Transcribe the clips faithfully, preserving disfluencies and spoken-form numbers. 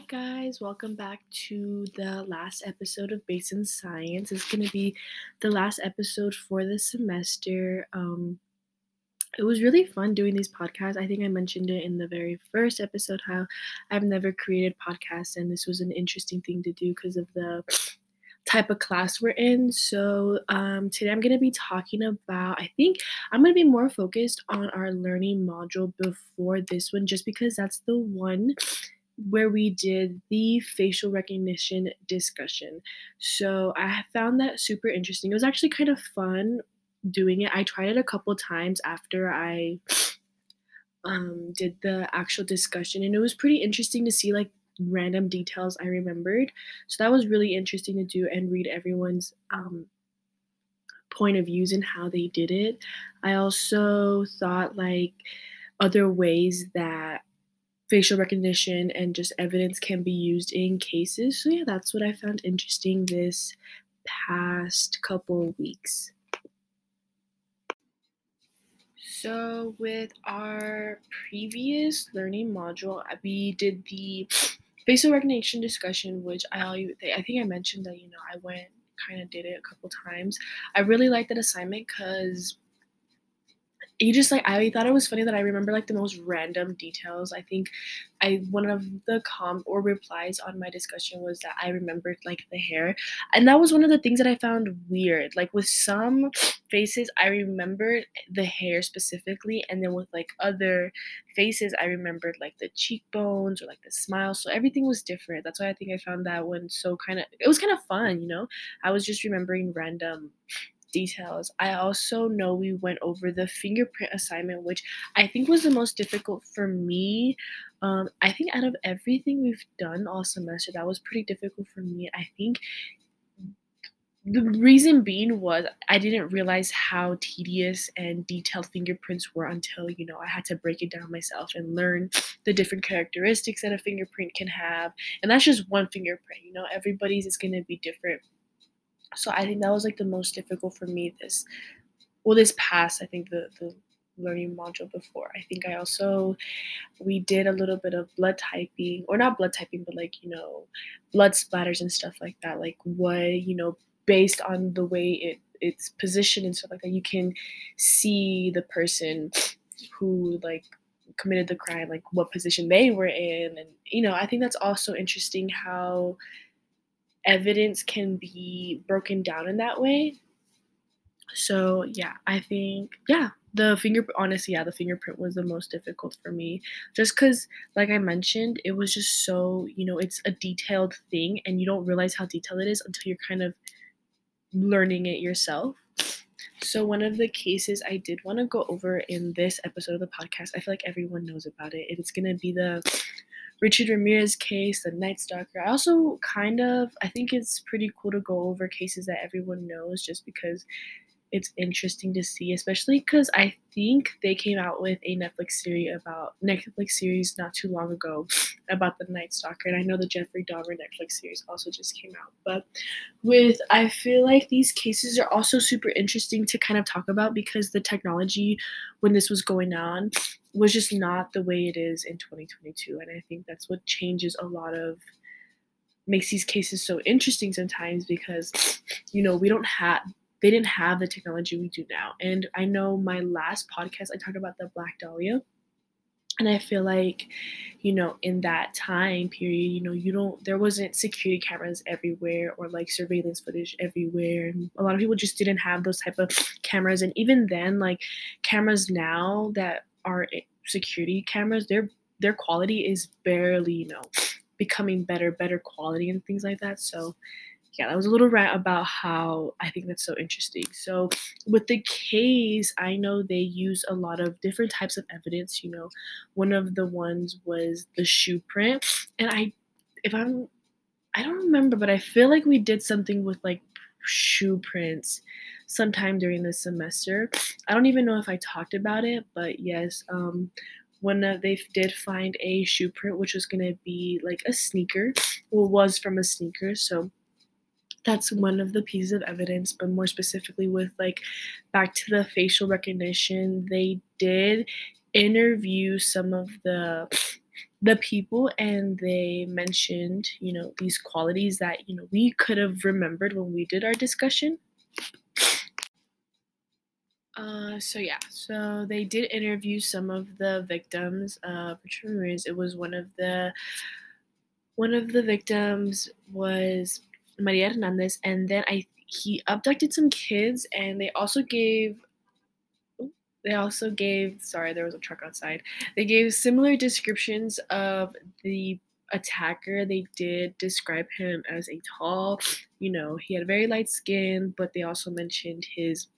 guys, welcome back to the last episode of Base in Science. It's going to be the last episode for the semester. Um, it was really fun doing these podcasts. I think I mentioned it in the very first episode how I've never created podcasts, and this was an interesting thing to do because of the type of class we're in. So um, today I'm going to be talking about, I think I'm going to be more focused on our learning module before this one, just because that's the one where we did the facial recognition discussion. So I found that super interesting. It was actually kind of fun doing it. I tried it a couple times after I um, did the actual discussion, and it was pretty interesting to see like random details I remembered. So that was really interesting to do and read everyone's um, point of views and how they did it. I also thought like other ways that facial recognition and just evidence can be used in cases. So yeah, that's what I found interesting this past couple weeks. So with our previous learning module, we did the facial recognition discussion, which I I think I mentioned that, you know, I went kind of did it a couple times. I really liked that assignment because you just like I thought it was funny that I remember like the most random details. I think I one of the com or replies on my discussion was that I remembered like the hair, and that was one of the things that I found weird. Like with some faces, I remembered the hair specifically, and then with like other faces, I remembered like the cheekbones or like the smile. So everything was different. That's why I think I found that one so kind of it was kind of fun. You know, I was just remembering random details. I also know we went over the fingerprint assignment, which I think was the most difficult for me. Um, I think out of everything we've done all semester, that was pretty difficult for me. I think the reason being was I didn't realize how tedious and detailed fingerprints were until, you know, I had to break it down myself and learn the different characteristics that a fingerprint can have. And that's just one fingerprint, you know, everybody's is going to be different. So I think that was like the most difficult for me this well this past I think the the learning module before. I think I also we did a little bit of blood typing, or not blood typing, but like, you know, blood splatters and stuff like that. Like what, you know, based on the way it it's positioned and stuff like that, you can see the person who like committed the crime, like what position they were in. And you know, I think that's also interesting how evidence can be broken down in that way. So yeah, I think yeah, the finger honestly, yeah, the fingerprint was the most difficult for me. Just because, like I mentioned, it was just so, you know, it's a detailed thing and you don't realize how detailed it is until you're kind of learning it yourself. So one of the cases I did want to go over in this episode of the podcast, I feel like everyone knows about it. It's gonna be the Richard Ramirez case, the Night Stalker. I also kind of, I think it's pretty cool to go over cases that everyone knows just because it's interesting to see, especially because I think they came out with a Netflix series about Netflix series not too long ago about the Night Stalker, and I know the Jeffrey Dahmer Netflix series also just came out. But with I feel like these cases are also super interesting to kind of talk about because the technology when this was going on was just not the way it is in twenty twenty-two, and I think that's what changes a lot of makes these cases so interesting sometimes because, you know, we don't have they didn't have the technology we do now. And I know my last podcast I talked about the Black Dahlia, and I feel like, you know, in that time period, you know, you don't there wasn't security cameras everywhere or like surveillance footage everywhere, and a lot of people just didn't have those type of cameras. And even then, like cameras now that are security cameras, their their quality is barely, you know, becoming better better quality and things like that. So yeah, that was a little rant about how I think that's so interesting. So with the case, I know they use a lot of different types of evidence. You know, one of the ones was the shoe print, and I, if I'm, I don't remember, but I feel like we did something with like shoe prints sometime during the semester. I don't even know if I talked about it, but yes, um, when uh, they did find a shoe print, which was gonna be like a sneaker, well, was from a sneaker, so that's one of the pieces of evidence. But more specifically with like back to the facial recognition, they did interview some of the the people, and they mentioned, you know, these qualities that, you know, we could have remembered when we did our discussion. Uh, so yeah, so they did interview some of the victims of Richard Ramirez. It was one of the one of the victims was Maria Hernandez, and then I he abducted some kids, and they also gave they also gave sorry, there was a truck outside. They gave similar descriptions of the attacker. They did describe him as a tall, you know, he had very light skin, but they also mentioned his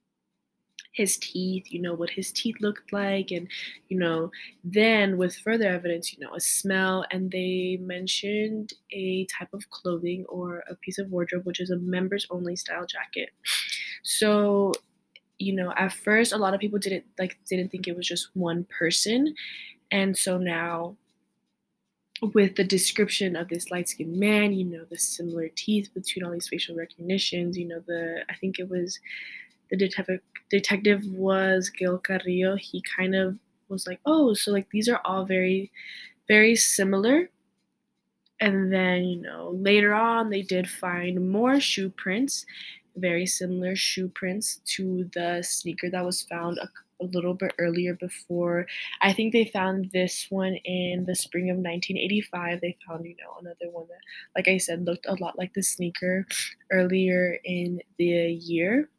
his teeth, you know, what his teeth looked like, and, you know, then with further evidence, you know, a smell, and they mentioned a type of clothing or a piece of wardrobe, which is a members only style jacket. So, you know, at first, a lot of people didn't like didn't think it was just one person, and so now with the description of this light skinned man, you know, the similar teeth between all these facial recognitions, you know, the I think it was the detective detective was Gil Carrillo. He kind of was like, oh, so like these are all very, very similar. And then, you know, later on, they did find more shoe prints, very similar shoe prints to the sneaker that was found a, a little bit earlier before. I think they found this one in the spring of nineteen eighty-five. They found, you know, another one that, like I said, looked a lot like the sneaker earlier in the year.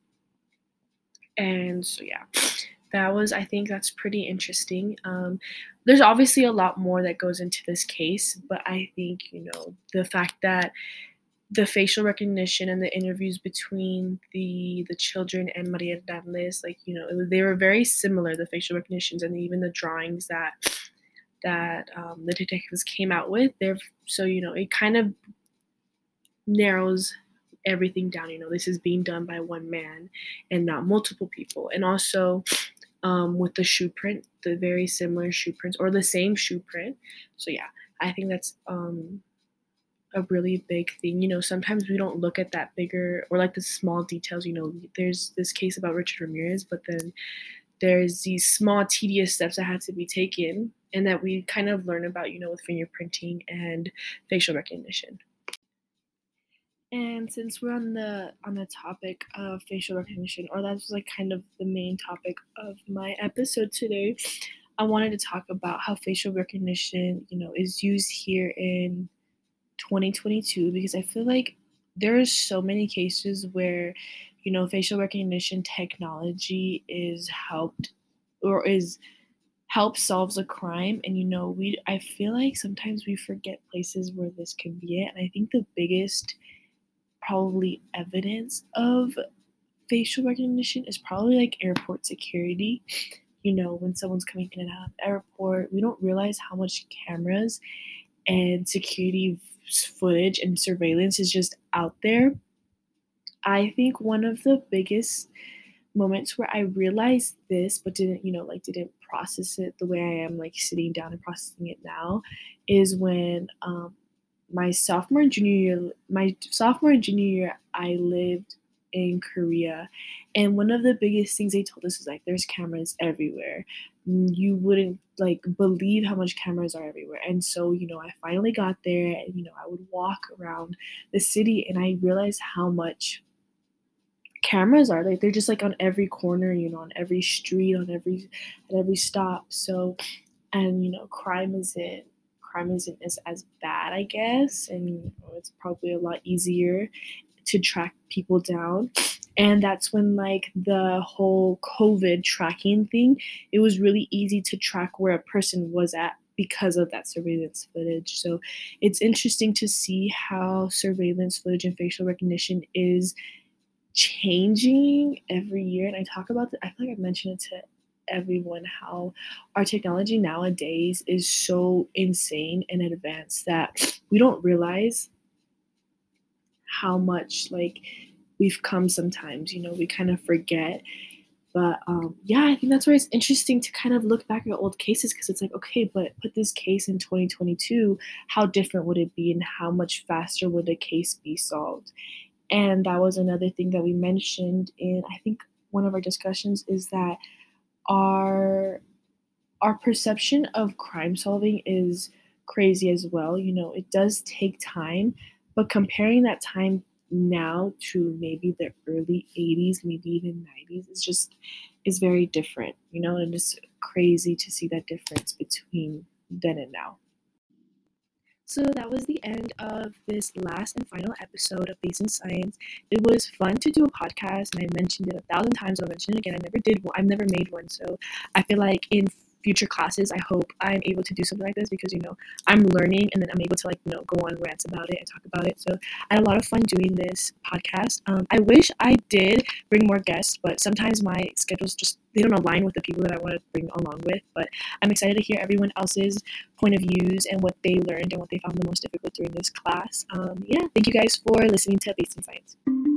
And so, yeah, that was, I think that's pretty interesting. Um, there's obviously a lot more that goes into this case, but I think, you know, the fact that the facial recognition and the interviews between the the children and Maria Hernandez, like, you know, it was- they were very similar, the facial recognitions and even the drawings that that um, the detectives came out with. They're so, you know, it kind of narrows everything down. You know, this is being done by one man and not multiple people. And also, um, with the shoe print, the very similar shoe prints or the same shoe print. So yeah, I think that's um, a really big thing. You know, sometimes we don't look at that bigger or like the small details. You know, there's this case about Richard Ramirez, but then there's these small tedious steps that had to be taken and that we kind of learn about, you know, with fingerprinting and facial recognition. And since we're on the on the topic of facial recognition, or that's like kind of the main topic of my episode today, I wanted to talk about how facial recognition, you know, is used here in twenty twenty-two, because I feel like there are so many cases where, you know, facial recognition technology is helped or is help solves a crime. And, you know, we I feel like sometimes we forget places where this can be it. And I think the biggest probably evidence of facial recognition is probably like airport security. You know, when someone's coming in and out of the airport, we don't realize how much cameras and security footage and surveillance is just out there. I think one of the biggest moments where I realized this, but didn't, you know, like didn't process it the way I am like sitting down and processing it now, is when um, my sophomore and junior year, my sophomore and junior year, I lived in Korea, and one of the biggest things they told us was like, "There's cameras everywhere. You wouldn't like believe how much cameras are everywhere." And so, you know, I finally got there, and you know, I would walk around the city, and I realized how much cameras are like they're just like on every corner, you know, on every street, on every at every stop. So, and you know, crime isn't crime isn't as, as bad, I guess, and you know, it's probably a lot easier to track people down. And that's when like the whole COVID tracking thing, it was really easy to track where a person was at because of that surveillance footage. So it's interesting to see how surveillance footage and facial recognition is changing every year. And I talk about it, I feel like I've mentioned it to everyone, how our technology nowadays is so insane and advanced that we don't realize how much like we've come sometimes. You know, we kind of forget. But um, yeah, I think that's where it's interesting to kind of look back at old cases, because it's like, okay, but put this case in twenty twenty-two, how different would it be and how much faster would the case be solved? And that was another thing that we mentioned in, I think, one of our discussions, is that our our perception of crime solving is crazy as well. You know, it does take time, but comparing that time now to maybe the early eighties, maybe even nineties, is just is very different, you know, and it's crazy to see that difference between then and now. So that was the end of this last and final episode of Base in Science. It was fun to do a podcast, and I mentioned it a thousand times. I'll mention it again. I never did one. I've never made one, so I feel like in future classes, I hope I'm able to do something like this because you know I'm learning, and then I'm able to like you know go on rants about it and talk about it. So I had a lot of fun doing this podcast. Um, I wish I did bring more guests, but sometimes my schedules just they don't align with the people that I want to bring along with. But I'm excited to hear everyone else's point of views and what they learned and what they found the most difficult during this class. Um, yeah, thank you guys for listening to Base in Science.